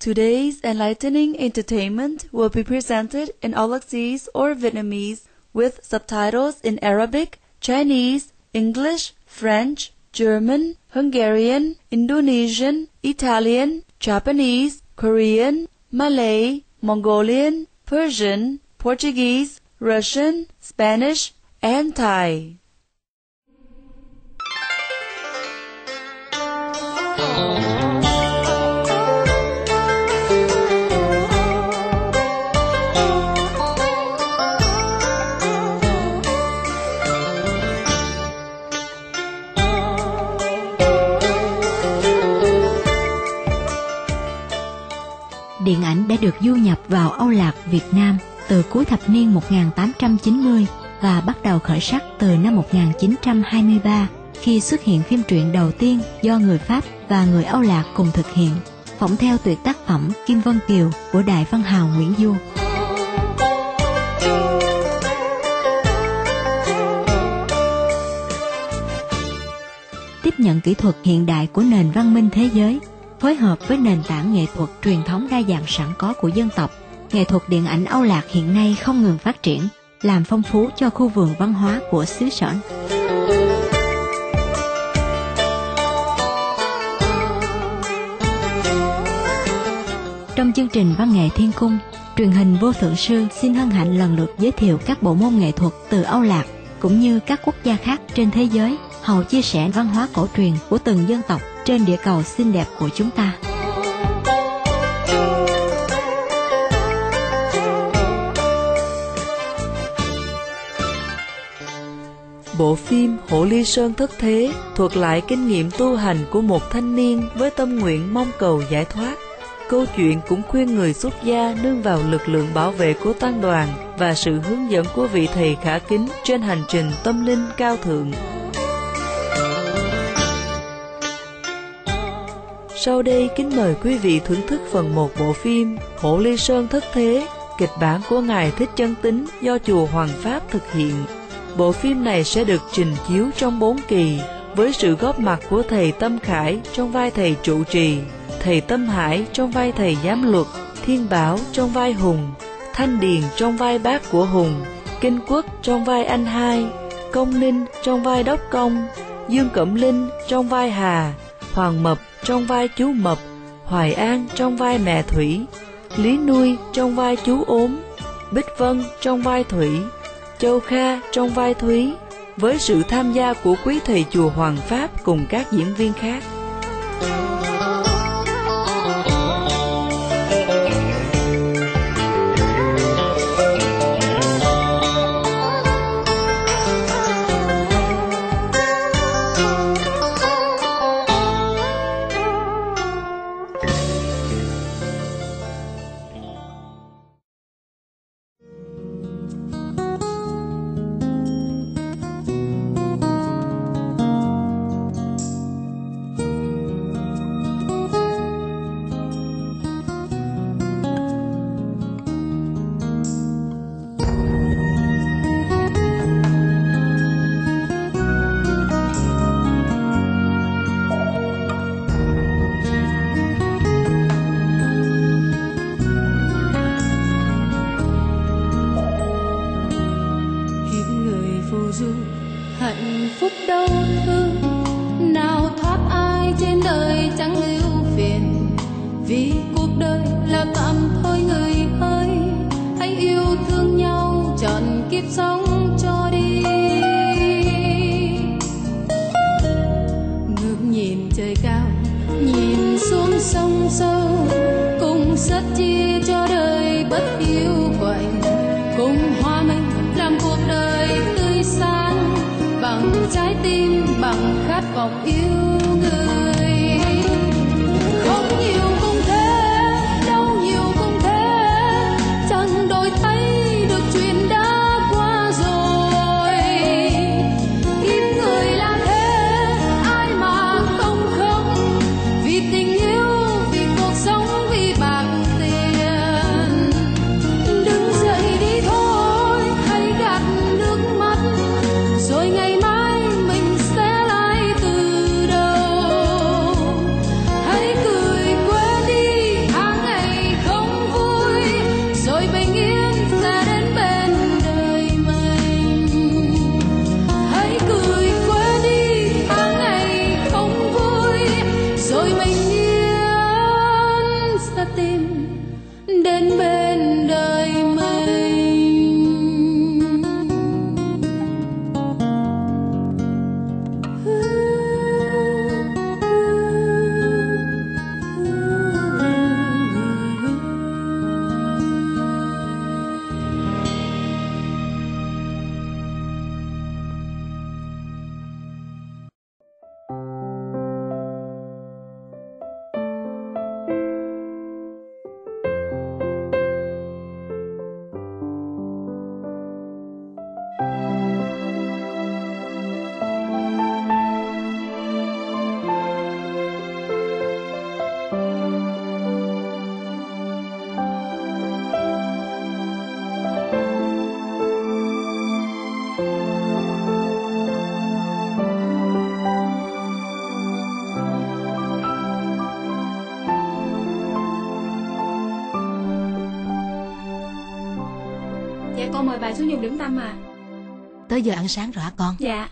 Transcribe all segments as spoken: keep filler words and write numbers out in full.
Today's enlightening entertainment will be presented in Aulacese or Vietnamese with subtitles in Arabic, Chinese, English, French, German, Hungarian, Indonesian, Italian, Japanese, Korean, Malay, Mongolian, Persian, Portuguese, Russian, Spanish, and Thai. Điện ảnh đã được du nhập vào Âu Lạc Việt Nam từ cuối thập niên một nghìn tám trăm chín mươi và bắt đầu khởi sắc từ năm một nghìn chín trăm hai mươi ba khi xuất hiện phim truyện đầu tiên do người Pháp và người Âu Lạc cùng thực hiện, phỏng theo tuyệt tác phẩm Kim Vân Kiều của đại văn hào Nguyễn Du. Tiếp nhận kỹ thuật hiện đại của nền văn minh thế giới, phối hợp với nền tảng nghệ thuật truyền thống đa dạng sẵn có của dân tộc, nghệ thuật điện ảnh Âu Lạc hiện nay không ngừng phát triển, làm phong phú cho khu vườn văn hóa của xứ Sở. Trong chương trình Văn nghệ Thiên Cung, truyền hình Vô Thượng Sư xin hân hạnh lần lượt giới thiệu các bộ môn nghệ thuật từ Âu Lạc cũng như các quốc gia khác trên thế giới, hầu chia sẻ văn hóa cổ truyền của từng dân tộc trên địa cầu xinh đẹp của chúng ta. Bộ phim Hộ Ly Sơn Thất Thế thuật lại kinh nghiệm tu hành của một thanh niên với tâm nguyện mong cầu giải thoát. Câu chuyện cũng khuyên người xuất gia nương vào lực lượng bảo vệ của tăng đoàn và sự hướng dẫn của vị thầy khả kính trên hành trình tâm linh cao thượng. Sau đây kính mời quý vị thưởng thức phần một bộ phim Hộ Ly Sơn Thất Thế, kịch bản của Ngài Thích Chân Tín do Chùa Hoàng Pháp thực hiện. Bộ phim này sẽ được trình chiếu trong bốn kỳ, với sự góp mặt của thầy Tâm Khải trong vai thầy trụ trì, thầy Tâm Hải trong vai thầy giám luật, Thiên Bảo trong vai Hùng, Thanh Điền trong vai bác của Hùng, Kinh Quốc trong vai anh hai, Công Ninh trong vai Đốc Công, Dương Cẩm Linh trong vai Hà, Hoàng Mập trong vai chú Mập, Hoài An trong vai mẹ Thủy, Lý Nuôi trong vai chú Ốm, Bích Vân trong vai Thủy, Châu Kha trong vai Thúy, với sự tham gia của quý thầy chùa Hoàng Pháp cùng các diễn viên khác. Rồi ngày mai mình sẽ lại từ đầu. con mời bà xuống dùng điểm tâm à. Tới giờ ăn sáng rồi hả con? Dạ.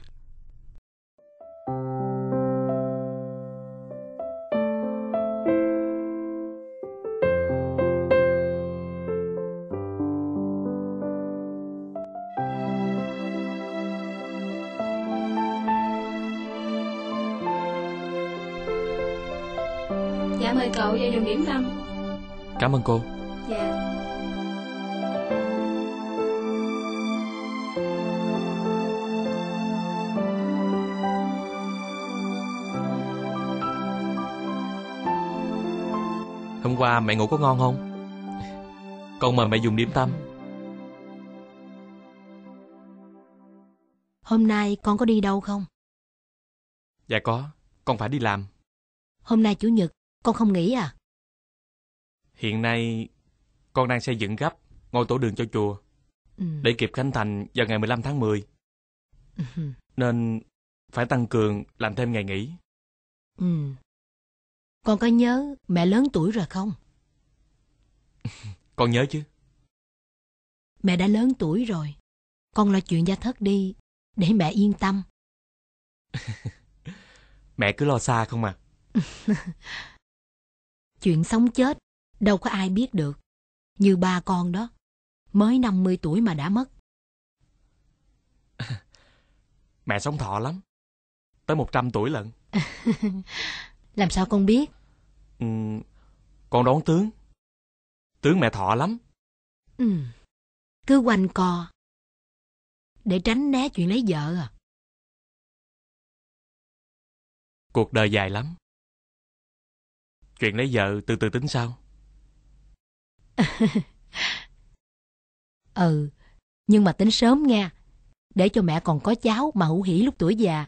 Dạ mời cậu vào dùng điểm tâm. Cảm ơn cô. Dạ. Hôm qua mẹ ngủ có ngon không? Con mời mẹ dùng điểm tâm. Hôm nay con có đi đâu không? Dạ có, con phải đi làm. Hôm nay chủ nhật, con không nghỉ à? Hiện nay con đang xây dựng gấp ngôi tổ đường cho chùa, Ừ. để kịp khánh thành vào ngày mười lăm tháng mười. Ừ. Nên phải tăng cường làm thêm ngày nghỉ. Ừ. Con có nhớ mẹ lớn tuổi rồi không? Con nhớ chứ. Mẹ đã lớn tuổi rồi. Con lo chuyện gia thất đi, để mẹ yên tâm. Mẹ cứ lo xa không à. Chuyện sống chết, đâu có ai biết được. Như ba con đó, mới năm mươi tuổi mà đã mất. Mẹ sống thọ lắm, tới một trăm tuổi lận. Làm sao con biết? Ừ, con đoán tướng. Tướng mẹ thọ lắm. Ừ. Cứ quanh co, để tránh né chuyện lấy vợ à. Cuộc đời dài lắm. Chuyện lấy vợ từ từ tính sau. Ừ, nhưng mà tính sớm nha, để cho mẹ còn có cháu mà hữu hỉ lúc tuổi già.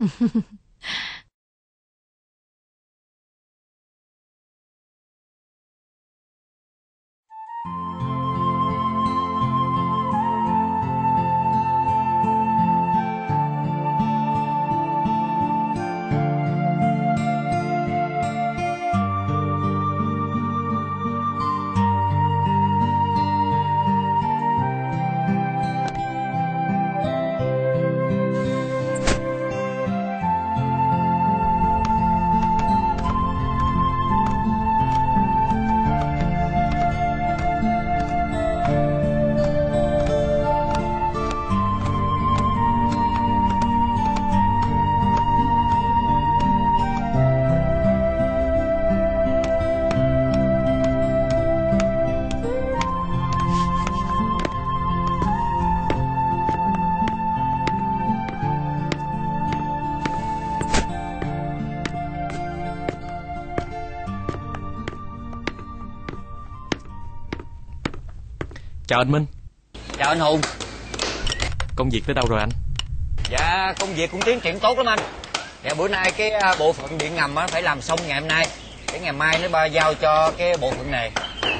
Chào anh Minh. Chào anh Hùng. Công việc tới đâu rồi anh? Dạ công việc cũng tiến triển tốt lắm anh. Dạ bữa nay cái bộ phận điện ngầm á phải làm xong ngày hôm nay, để ngày mai nó ba giao cho cái bộ phận này.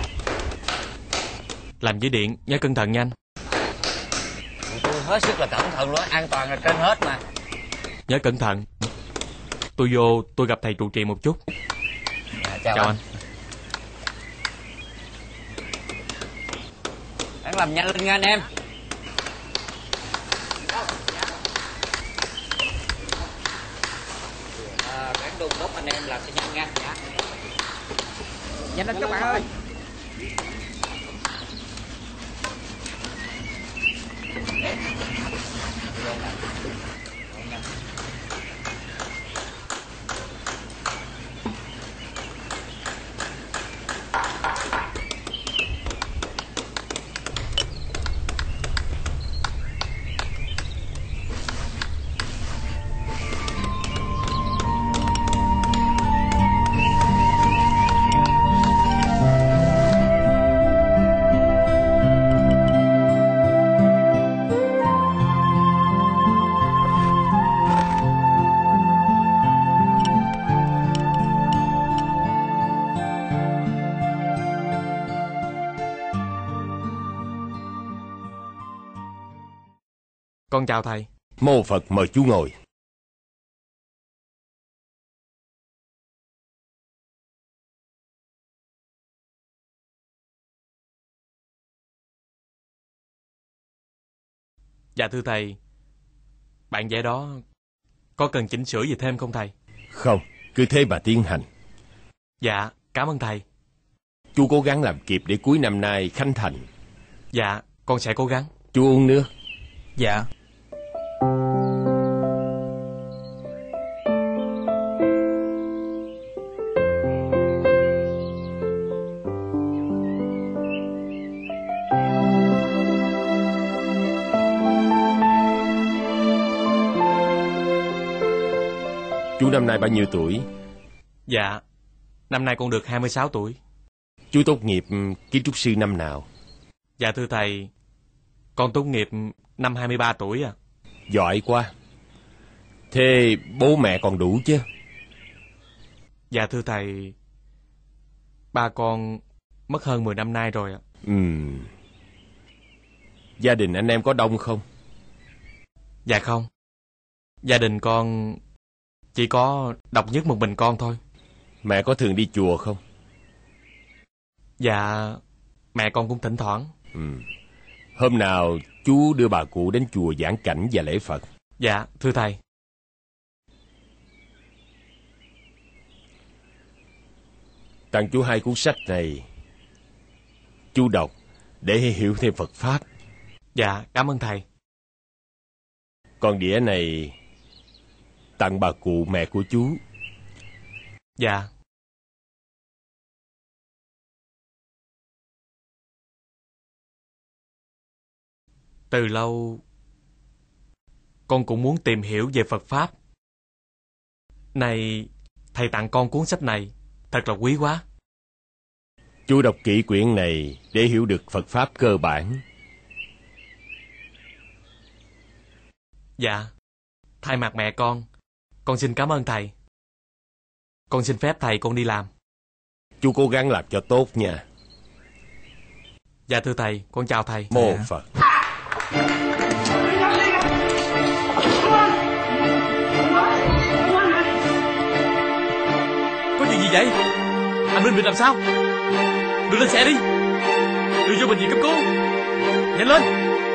Làm với điện nhớ cẩn thận nha anh. Tôi hết sức là cẩn thận luôn, an toàn là trên hết mà. Nhớ cẩn thận. Tôi vô tôi gặp thầy trụ trì một chút. Dạ, chào, chào anh. anh. Đang làm nhanh lên nha anh em. À, bán đôn đốc anh em làm cho nhanh nha. Dạ. Nhanh lên các bạn ơi. Con chào thầy. Mô Phật, mời chú ngồi. Dạ thưa thầy, bản vẽ đó có cần chỉnh sửa gì thêm không thầy? Không, cứ thế mà tiến hành. Dạ, cảm ơn thầy. Chú cố gắng làm kịp để cuối năm nay khánh thành. Dạ, con sẽ cố gắng. Chú uống nước. Dạ. Chú năm nay bao nhiêu tuổi? Dạ, năm nay con được hai mươi sáu tuổi. Chú tốt nghiệp kiến trúc sư năm nào? Dạ thưa thầy, con tốt nghiệp năm hai mươi ba tuổi à. Giỏi quá. Thế bố mẹ còn đủ chứ? Dạ thưa thầy, ba con mất hơn mười năm nay rồi ạ. Ừm. Gia đình anh em có đông không? Dạ không. Gia đình con chỉ có độc nhất một mình con thôi. Mẹ có thường đi chùa không? Dạ, mẹ con cũng thỉnh thoảng. Ừm. Hôm nào chú đưa bà cụ đến chùa giảng cảnh và lễ Phật. Dạ, thưa thầy. Tặng chú hai cuốn sách này. Chú đọc để hiểu thêm Phật Pháp. Dạ, cảm ơn thầy. Còn đĩa này tặng bà cụ mẹ của chú. Dạ. Từ lâu con cũng muốn tìm hiểu về Phật Pháp. Này, thầy tặng con cuốn sách này, thật là quý quá. Chú đọc kỹ quyển này để hiểu được Phật Pháp cơ bản. Dạ, thay mặt mẹ con, con xin cảm ơn thầy. Con xin phép thầy con đi làm. Chú cố gắng làm cho tốt nha. Dạ thưa thầy, con chào thầy. Mô Dạ. Phật. Có chuyện gì vậy? Anh Minh bị làm sao? Đưa lên xe đi. Đưa vô bệnh viện cấp cứu. Nhanh lên.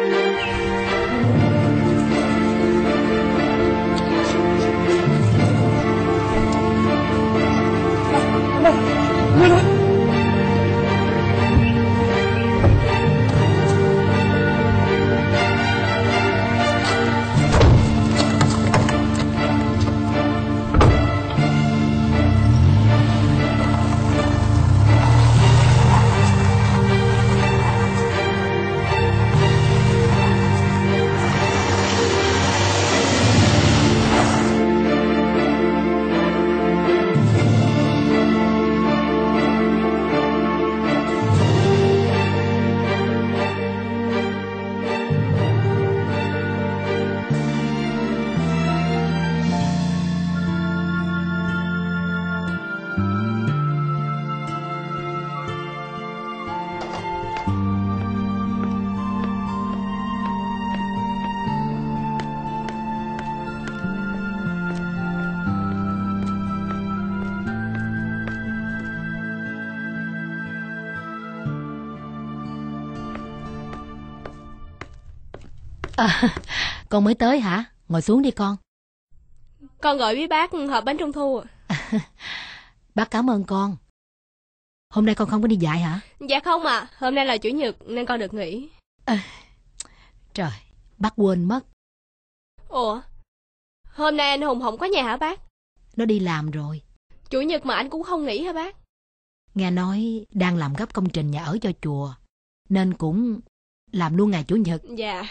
À, con mới tới hả? Ngồi xuống đi con. Con gọi với bác hộp bánh trung thu. Bác cảm ơn con. Hôm nay con không có đi dạy hả? Dạ không ạ, à. Hôm nay là chủ nhật nên con được nghỉ. À, trời, bác quên mất. Ủa, hôm nay anh Hùng không có nhà hả bác? Nó đi làm rồi. Chủ nhật mà anh cũng không nghỉ hả bác? Nghe nói đang làm gấp công trình nhà ở cho chùa, nên cũng làm luôn ngày chủ nhật. Dạ.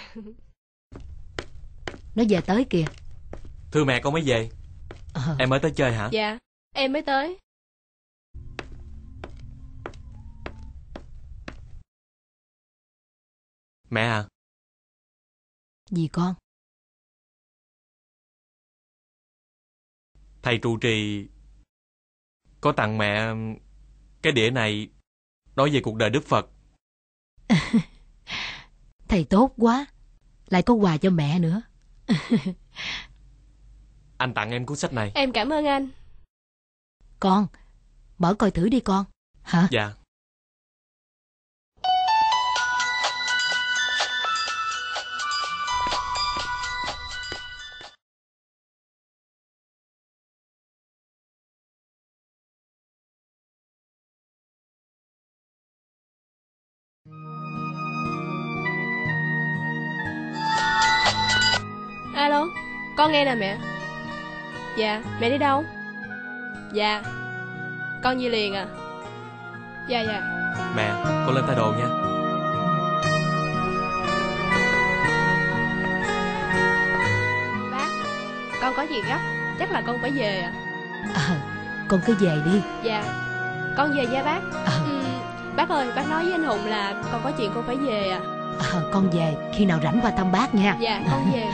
Nó về tới kìa. Thưa mẹ, con mới về. Ờ. Em mới tới chơi hả? Dạ, em mới tới. Mẹ à. Gì con? Thầy trụ trì có tặng mẹ cái đĩa này nói về cuộc đời Đức Phật. Thầy tốt quá, lại có quà cho mẹ nữa. Anh tặng em cuốn sách này. Em cảm ơn anh. Con, mở coi thử đi con. Hả? Dạ. Alo, con nghe nè mẹ. Dạ, mẹ đi đâu? Dạ, con về liền à. Dạ dạ. Mẹ, con lên thay đồ nha. Bác, con có việc gấp, chắc là con phải về à. À, con cứ về đi. Dạ, con về nha bác. À. Ừ, bác ơi, bác nói với anh Hùng là con có chuyện con phải về à. À, con về, khi nào rảnh qua thăm bác nha. Dạ, con về.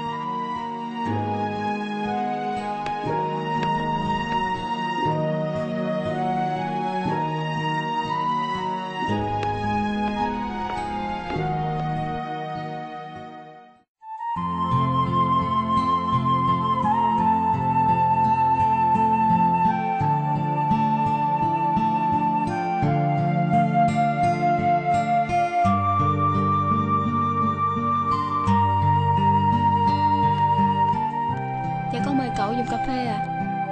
Dạ con mời cậu dùng cà phê à.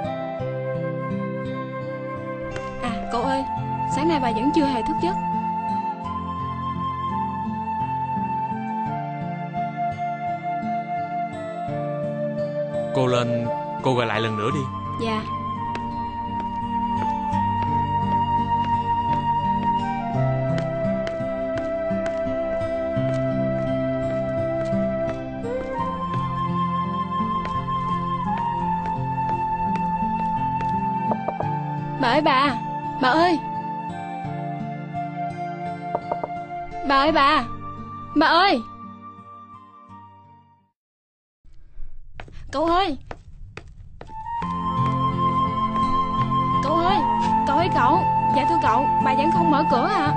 À cậu ơi, sáng nay bà vẫn chưa hề thức giấc. Cô lên, cô gọi lại lần nữa đi. Dạ. Bà ơi bà, bà ơi. Bà ơi bà, bà ơi. Cậu ơi. Cậu ơi, cậu ơi cậu. Dạ thưa cậu, bà vẫn không mở cửa à.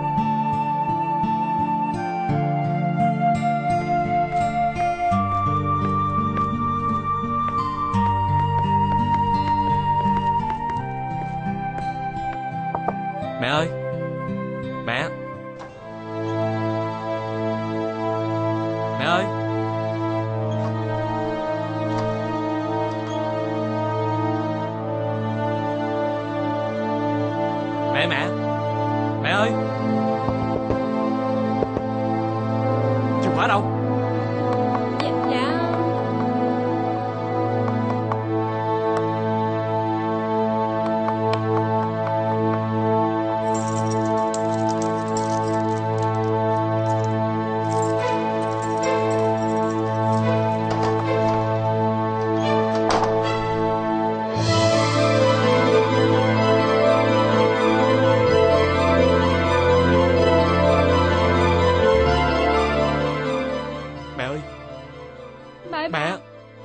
Mẹ ơi, mẹ. Mẹ ơi. Mẹ mẹ. Mẹ ơi. Chìa khóa đâu? Dạ, dạ. Mẹ ơi. Bà ơi, Mẹ. bà,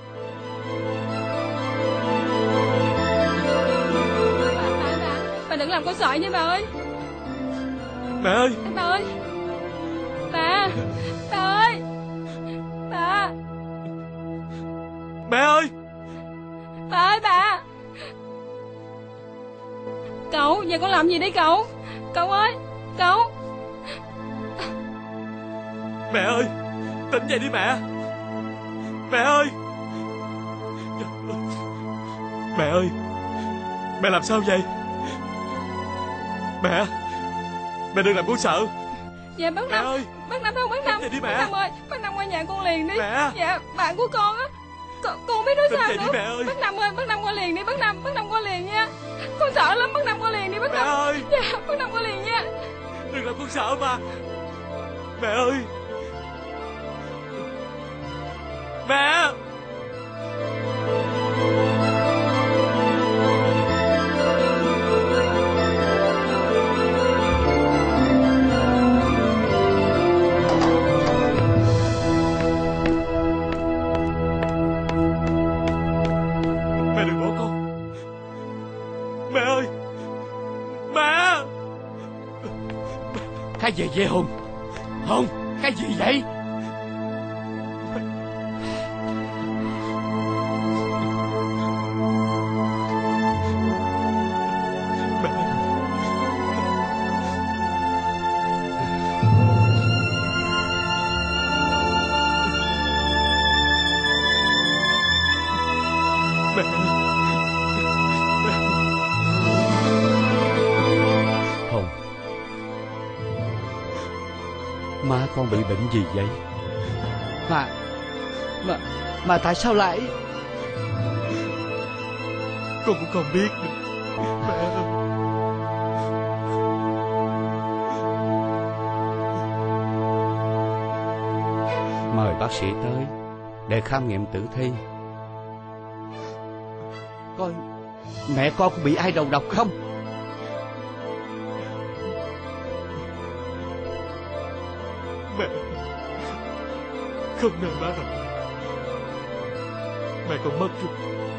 bà, bà, bà đừng làm con sợ nha bà ơi. Mẹ ơi. Bà ơi. Bà. Bà ơi. Bà. Mẹ ơi. Bà ơi bà. Cậu, giờ con làm gì đấy cậu? Cậu ơi, cậu. Mẹ ơi. Tỉnh dậy đi mẹ. Mẹ ơi. Mẹ ơi. Mẹ làm sao vậy? Mẹ. Mẹ đừng làm con sợ. Dạ bác Mẹ Năm. ơi. Bác Năm không, bác Năm. Tỉnh dậy đi mẹ. Bác Năm ơi, bác Năm qua nhà con liền đi. Mẹ. Dạ, bạn của con á. Con, con không biết nói Tỉnh sao dậy đi nữa. mẹ ơi. Bác Năm ơi, bác Năm qua liền đi, bác Năm, bác Năm qua liền nha. Con sợ lắm, bác Năm qua liền đi, bác Mẹ Năm. ơi. Dạ, bác Năm qua liền nha. Đừng làm con sợ mà. Mẹ ơi. Mẹ. Mẹ đừng bỏ con. Mẹ ơi. Mẹ. Cái gì vậy Hùng? Hùng, cái gì vậy? Hùng, má con bị bệnh gì vậy? Mà Mà Mà tại sao lại... Con cũng không biết nữa mẹ ơi. Mời bác sĩ tới để khám nghiệm tử thi. Coi mẹ con có bị ai đầu độc không? Mẹ không nè má. Mẹ con mất rồi.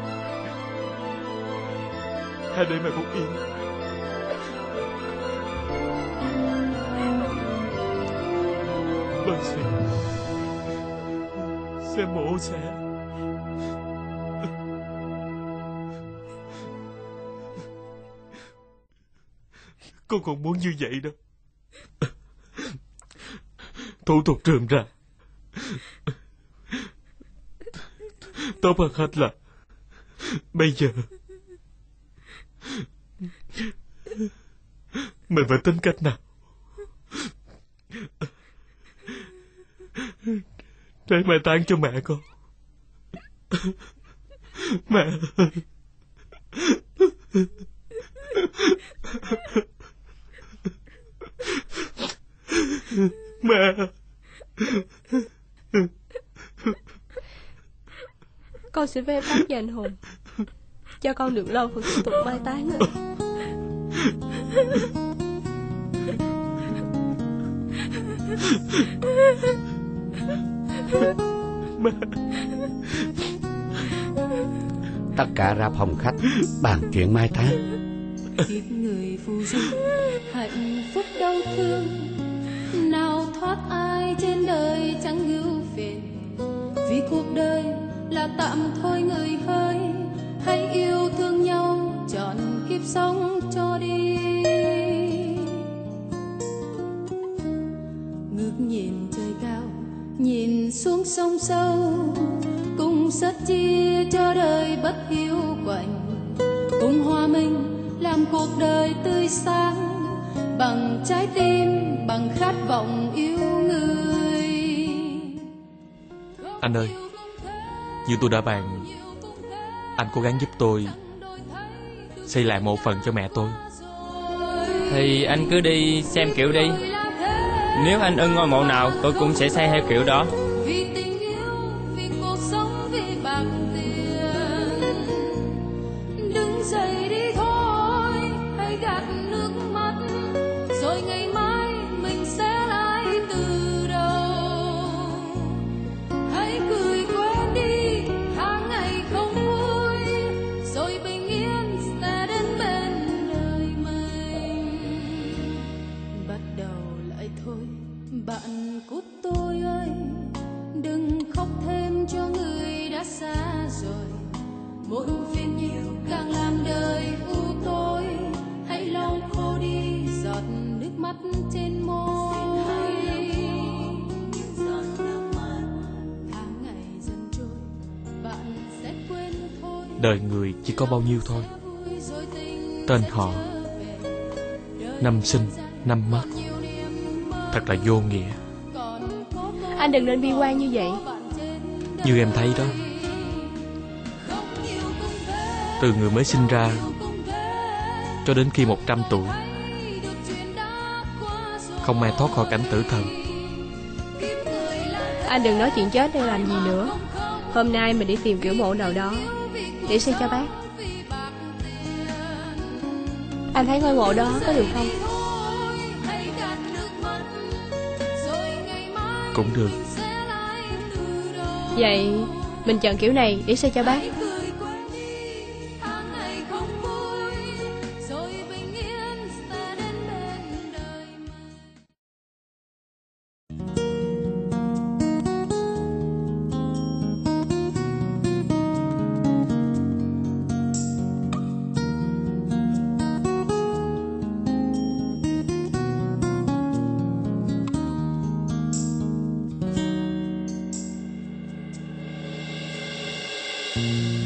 Hãy để mẹ con yên. Bác sĩ sẽ mổ sẽ con còn muốn như vậy đó. Thủ thuật rườm rà. Tốt hơn hết là bây giờ mình phải tính cách nào để mai táng cho mẹ con. Mẹ mẹ Con xin phép bác và anh Hùng cho con được lo phần thủ tục mai táng ạ. Tất cả ra phòng khách bàn chuyện mai táng. Kiếp người phù du hạnh phúc đau thương, nào thoát ai trên đời chẳng ưu phiền. Vì cuộc đời là tạm thôi người ơi, hãy yêu thương nhau trọn kiếp sống cho đi. Ngước nhìn trời cao, nhìn xuống sông sâu, cùng sớt chia cho đời bất hiu quạnh, cùng hòa mình làm cuộc đời tươi sáng, bằng trái tim, bằng khát vọng yêu người. Anh ơi, như tôi đã bàn, anh cố gắng giúp tôi xây lại mộ phần cho mẹ tôi. Thì anh cứ đi xem kiểu đi. Nếu anh ưng ngôi mộ nào, tôi cũng sẽ xây theo kiểu đó. Vì tình yêu, vì cuộc sống, vì bạc tiền, đứng dậy đi thôi, hãy gạt nước mắt, rồi ngày mai mình sẽ lại từ đầu. Hãy cười quên đi tháng ngày không vui, rồi bình yên sẽ đến bên đời mình. Bắt đầu lại thôi bạn của tôi ơi, đừng khóc thêm cho người đã xa rồi. Mỗi ưu phiền nhiều càng làm đời u tối, hãy lau khô đi giọt nước mắt trên môi. Tháng ngày dần trôi, bạn sẽ quên thôi. Đời người chỉ có bao nhiêu thôi. Tên họ, năm sinh, năm mất, thật là vô nghĩa. Anh đừng nên bi quan như vậy. Như em thấy đó, từ người mới sinh ra cho đến khi một trăm tuổi, không ai thoát khỏi cảnh tử thần. Anh đừng nói chuyện chết đây làm gì nữa. Hôm nay mình đi tìm kiểu mộ nào đó để xây cho bác. Anh thấy ngôi mộ đó có được không? Cũng được. Vậy mình chọn kiểu này để xây cho bác. Thank you.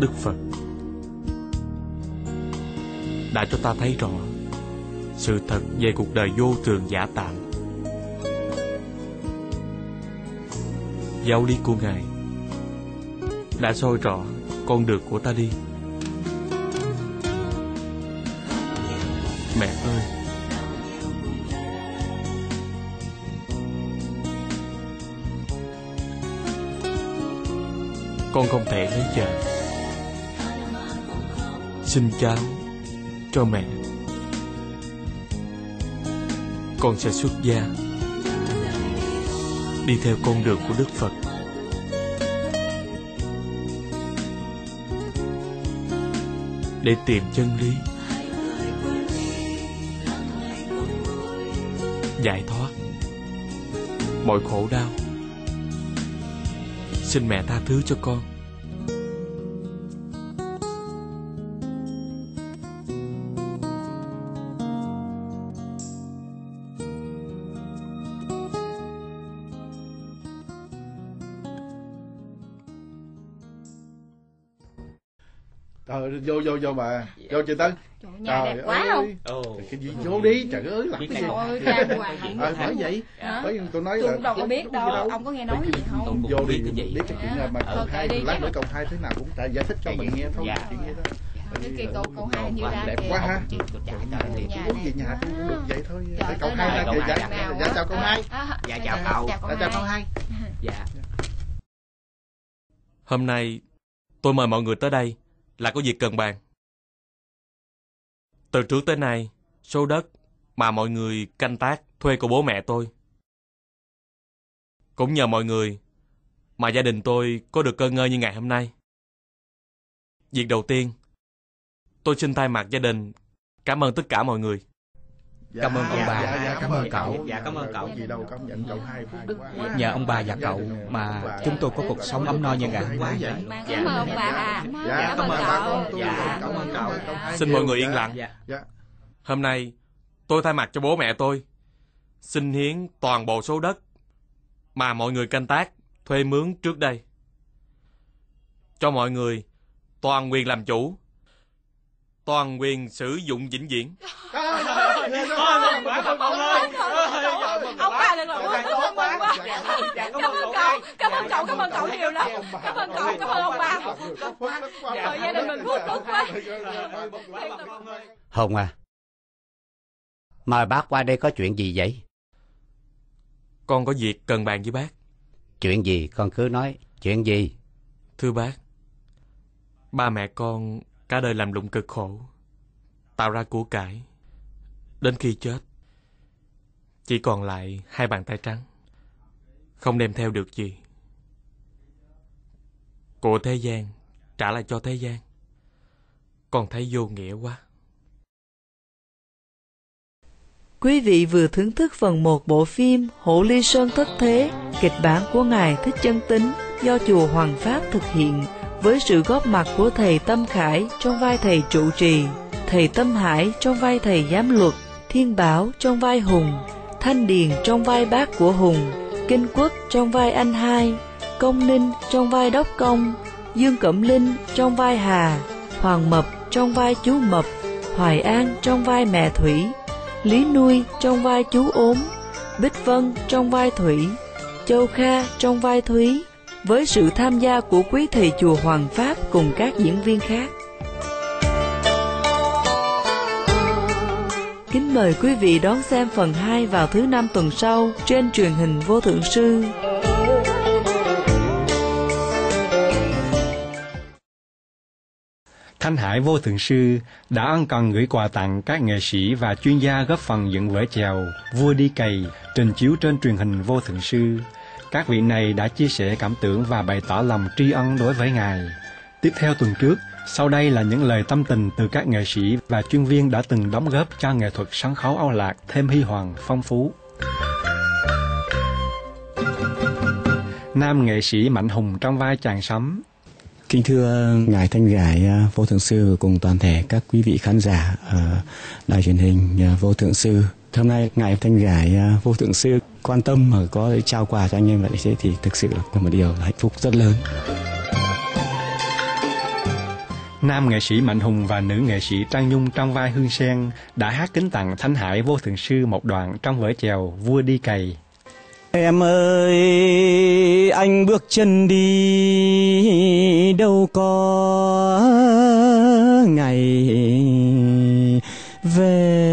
Đức Phật đã cho ta thấy rõ sự thật về cuộc đời vô thường giả tạm. Giáo lý của Ngài đã soi rõ con đường của ta đi. Mẹ ơi, con không thể lấy vợ. Xin cháu cho mẹ. Con sẽ xuất gia, đi theo con đường của Đức Phật. Để tìm chân lý, giải thoát mọi khổ đau. Xin mẹ tha thứ cho con. Trời, vô vô vô bà, vô chị Tân. Trời, nhà đẹp quá không? Cái gì vô đi, trời ơi, làm cái gì? Ờ, bởi vậy, bởi vì tôi nói là tôi đâu có biết đâu, ông có nghe nói gì không? Vô đi, biết cái chuyện mà cầu hai, lát nữa cầu hai thế nào cũng phải giải thích cho mình nghe thôi, chuyện vậy đó. Cái kia cầu cầu hai như ra đẹp quá ha. Muốn về nhà tôi cũng được vậy thôi. Để cầu hai ra kìa, dạ, dạ chào cầu hai. Dạ chào cậu. Dạ chào cầu hai. Dạ. Hôm nay tôi mời mọi người tới đây là có việc cần bàn. Từ trước tới nay, số đất mà mọi người canh tác thuê của bố mẹ tôi, cũng nhờ mọi người mà gia đình tôi có được cơ ngơi như ngày hôm nay. Việc đầu tiên, tôi xin thay mặt gia đình cảm ơn tất cả mọi người. Dạ, cảm ơn ông dạ, bà. Dạ, dạ, cảm ơn cậu. Dạ, cảm ơn cậu. Gì đâu, cảm nhận cậu hai phúc đức quá. Nhờ ông bà và cậu mà chúng tôi có cuộc sống ấm no như ngày hôm nay. Cảm ơn ông bà. Dạ, cảm ơn cậu. Dạ, cảm ơn cậu. Xin mọi người yên lặng. Hôm nay tôi thay mặt cho bố mẹ tôi xin hiến toàn bộ số đất mà mọi người canh tác thuê mướn trước đây, cho mọi người toàn quyền làm chủ, toàn quyền sử dụng vĩnh viễn. Ông bà được rồi, cảm ơn quá. Cảm ơn cậu, cảm ơn cậu, cảm ơn cậu nhiều lắm. Cảm ơn cậu, cảm ơn ông bà. Trời, gia đình mình phước phước quá. Hồng à, mời bác qua đây có chuyện gì vậy? Con có việc cần bàn với bác. Chuyện gì con cứ nói, chuyện gì? Thưa bác, ba mẹ con cả đời làm lụng cực khổ, tạo ra của cải. Đến khi chết, chỉ còn lại hai bàn tay trắng, không đem theo được gì. Của thế gian trả lại cho thế gian, con thấy vô nghĩa quá. Quý vị vừa thưởng thức phần một bộ phim Hộ Ly Sơn Thất Thế, kịch bản của Ngài Thích Chân Tín do Chùa Hoàng Pháp thực hiện, với sự góp mặt của thầy Tâm Khải trong vai thầy trụ trì, thầy Tâm Hải trong vai thầy giám luật, Thiên Bảo trong vai Hùng, Thanh Điền trong vai bác của Hùng, Kinh Quốc trong vai anh hai, Công Ninh trong vai Đốc Công, Dương Cẩm Linh trong vai Hà, Hoàng Mập trong vai chú Mập, Hoài An trong vai mẹ Thủy, Lý Nuôi trong vai chú Ốm, Bích Vân trong vai Thủy, Châu Kha trong vai Thúy, với sự tham gia của quý thầy chùa Hoàng Pháp cùng các diễn viên khác. Kính mời quý vị đón xem phần hai vào thứ năm tuần sau trên truyền hình Vô Thượng Sư. Thanh Hải Vô Thượng Sư đã ân cần gửi quà tặng các nghệ sĩ và chuyên gia góp phần dựng vở chèo Vua Đi Cày trình chiếu trên truyền hình Vô Thượng Sư. Các vị này đã chia sẻ cảm tưởng và bày tỏ lòng tri ân đối với Ngài. Tiếp theo tuần trước, sau đây là những lời tâm tình từ các nghệ sĩ và chuyên viên đã từng đóng góp cho nghệ thuật sân khấu Âu Lạc thêm huy hoàng phong phú. Nam nghệ sĩ Mạnh Hùng trong vai chàng Sấm. Kính thưa Ngài Thanh Gải Vô Thượng Sư cùng toàn thể các quý vị khán giả ở đài truyền hình Vô Thượng Sư. Hôm nay Ngài Thanh Gải Vô Thượng Sư quan tâm mà có trao quà cho anh em vậy thế thì thực sự là một điều hạnh phúc rất lớn. Nam nghệ sĩ Mạnh Hùng và nữ nghệ sĩ Trang Nhung trong vai Hương Sen đã hát kính tặng Thanh Hải Vô Thượng Sư một đoạn trong vở chèo Vua Đi Cày. Em ơi, anh bước chân đi đâu có ngày về.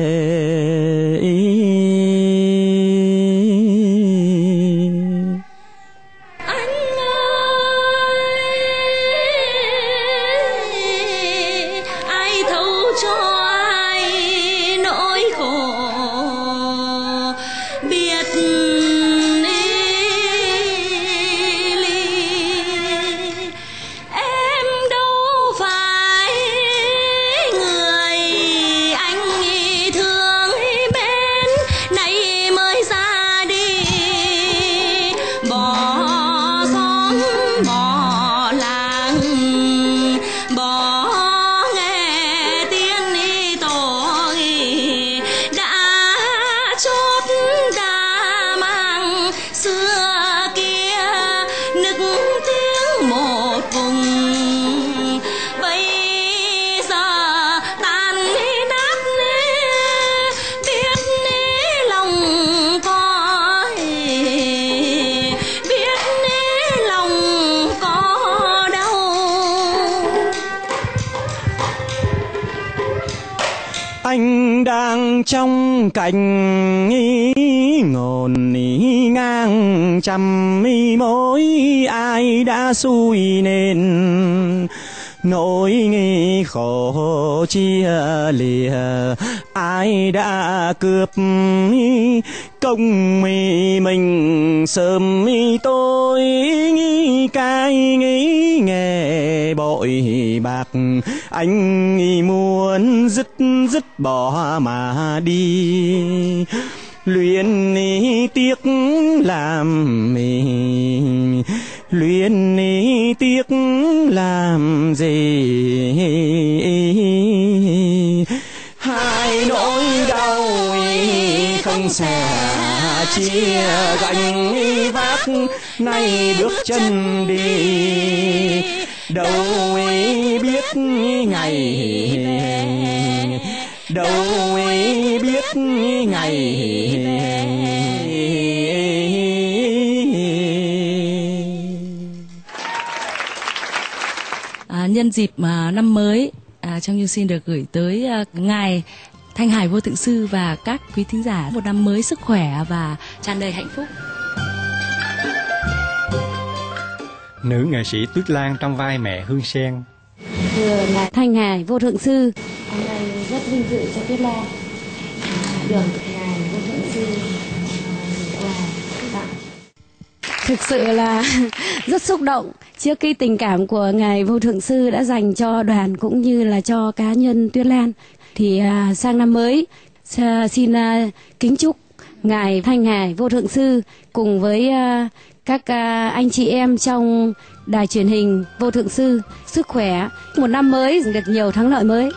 Anh đang trong cảnh ngổn ngang trăm mối, ai đã xui nên nỗi khổ chia lìa, ai đã cướp công mình sớm tôi cái nghe bội bạc, anh muốn dứt dứt bỏ mà đi, luyến tiếc làm luyến tiếc làm gì, hai nỗi đau không sẻ chia gánh vác, nay bước chân đi đâu biết ngày đâu biết ngày. À, nhân dịp à, năm mới, à, Trang Nhung xin được gửi tới à, ngài Thanh Hải Vô Thượng Sư và các quý thính giả một năm mới sức khỏe và tràn đầy hạnh phúc. Nữ nghệ sĩ Tuyết Lan trong vai mẹ Hương Sen. Thưa ngài Thanh Hải Vô Thượng Sư, hôm nay rất vinh dự cho Tuyết Lan được ngài Vô Thượng Sư gửi quà tặng. Thực sự là rất xúc động trước cái tình cảm của ngài Vô Thượng Sư đã dành cho đoàn cũng như là cho cá nhân Tuyết Lan. Thì à, sang năm mới xin à, kính chúc ngài Thanh Hải Vô Thượng Sư cùng với à, các à, anh chị em trong đài truyền hình Vô Thượng Sư sức khỏe, một năm mới được nhiều thắng lợi mới.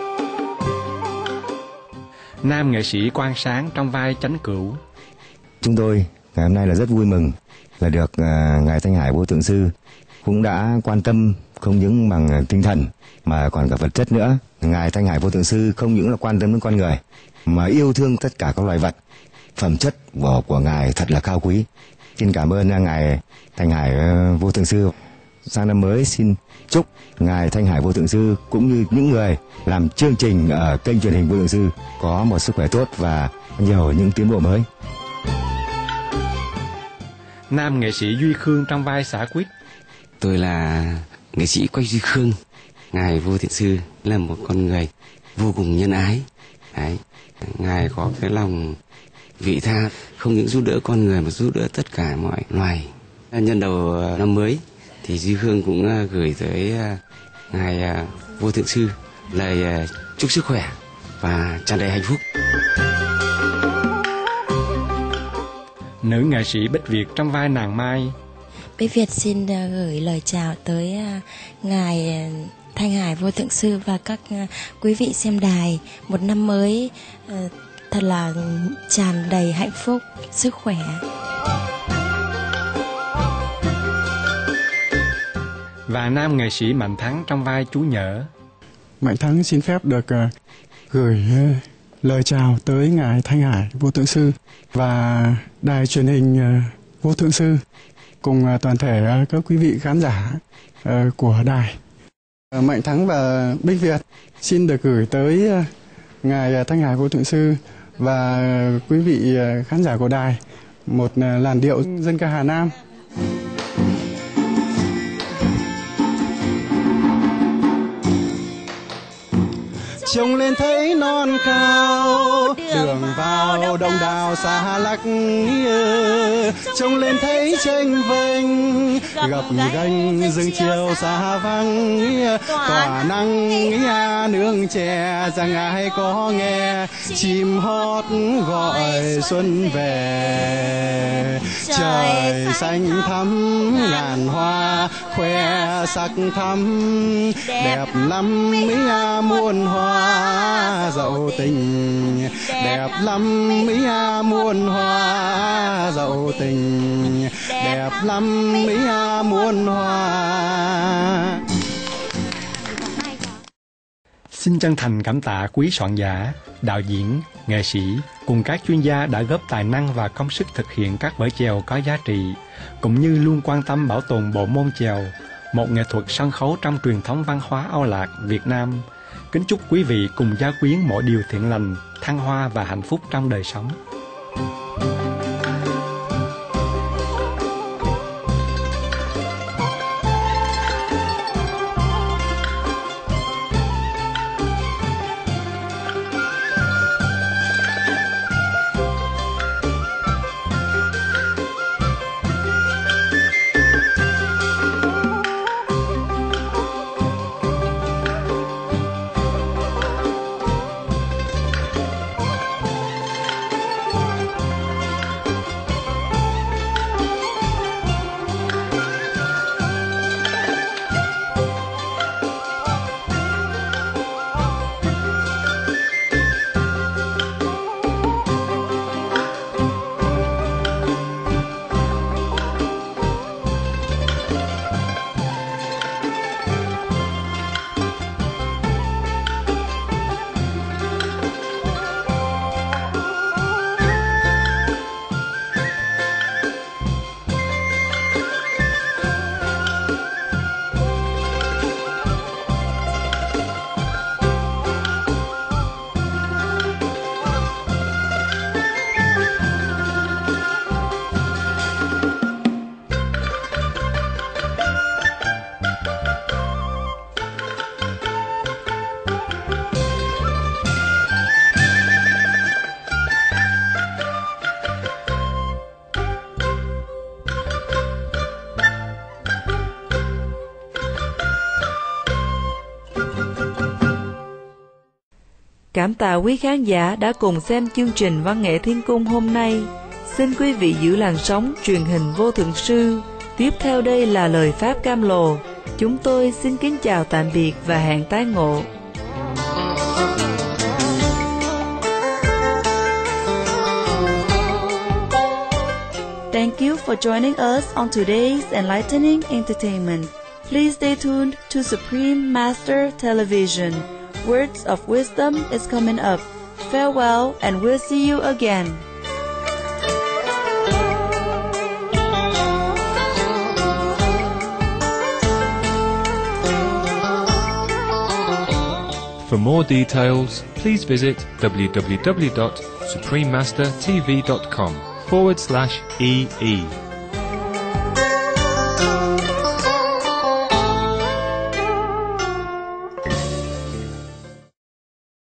Nam nghệ sĩ Quang Sáng trong vai Chánh Cửu. Chúng tôi ngày hôm nay là rất vui mừng là được uh, ngài Thanh Hải Vô Thượng Sư cũng đã quan tâm không những bằng tinh thần mà còn cả vật chất nữa. Ngài Thanh Hải Vô Thượng Sư không những là quan tâm đến con người mà yêu thương tất cả các loài vật. Phẩm chất của, của ngài thật là cao quý. Xin cảm ơn uh, ngài Thanh Hải uh, Vô Thượng Sư. Sang năm mới xin chúc ngài Thanh Hải Vô Thượng Sư cũng như những người làm chương trình ở kênh truyền hình Vô Thượng Sư có một sức khỏe tốt và nhiều những tiến bộ mới. Nam nghệ sĩ Duy Khương trong vai Xả Quýt. Tôi là nghệ sĩ Quách Duy Khương. Ngài Vô Thượng Sư là một con người vô cùng nhân ái. Đấy. Ngài có cái lòng vị tha, không những giúp đỡ con người mà giúp đỡ tất cả mọi loài. Nhân đầu năm mới thì Duy Khương cũng gửi tới ngài Vô Thượng Sư lời chúc sức khỏe và tràn đầy hạnh phúc. Nữ nghệ sĩ Bích Việt trong vai nàng Mai. Bích Việt xin gửi lời chào tới ngài Thanh Hải Vô Thượng Sư và các quý vị xem đài. Một năm mới thật là tràn đầy hạnh phúc, sức khỏe. Và nam nghệ sĩ Mạnh Thắng trong vai chú Nhỡ. Mạnh Thắng xin phép được uh, gửi uh, lời chào tới Ngài Thanh Hải Vô Thượng Sư và đài truyền hình uh, Vô Thượng Sư cùng uh, toàn thể uh, các quý vị khán giả uh, của đài. Uh, Mạnh Thắng và Bích Việt xin được gửi tới uh, Ngài Thanh Hải Vô Thượng Sư và uh, quý vị uh, khán giả của đài một uh, làn điệu dân ca Hà Nam. Trông lên thấy non cao, đường vào đông đảo xa lắc, trông lên thấy tranh vênh, gập ghềnh rừng chiều xa vắng, tỏa nắng nương chè rằng ai có nghe chim hót gọi xuân về. Trời xanh thắm ngàn hoa khoe sắc thắm, đẹp lắm mỹ muôn hoa dậu tình, đẹp lắm mỹ muôn hoa dậu tình, đẹp lắm mỹ muôn hoa. Xin chân thành cảm tạ quý soạn giả, đạo diễn, nghệ sĩ cùng các chuyên gia đã góp tài năng và công sức thực hiện các vở chèo có giá trị, cũng như luôn quan tâm bảo tồn bộ môn chèo, một nghệ thuật sân khấu trong truyền thống văn hóa Âu Lạc Việt Nam. Kính chúc quý vị cùng gia quyến mọi điều thiện lành, thăng hoa và hạnh phúc trong đời sống. Cảm tạ quý khán giả đã cùng xem chương trình Văn nghệ Thiên Cung hôm nay. Xin quý vị giữ làn sóng truyền hình Vô Thượng Sư. Tiếp theo đây là lời Pháp Cam Lồ. Chúng tôi xin kính chào tạm biệt và hẹn tái ngộ. Thank you for joining us on today's enlightening entertainment. Please stay tuned to Supreme Master Television. Words of wisdom is coming up. Farewell and we'll see you again. For more details, please visit w w w dot supreme master t v dot com forward slash E E.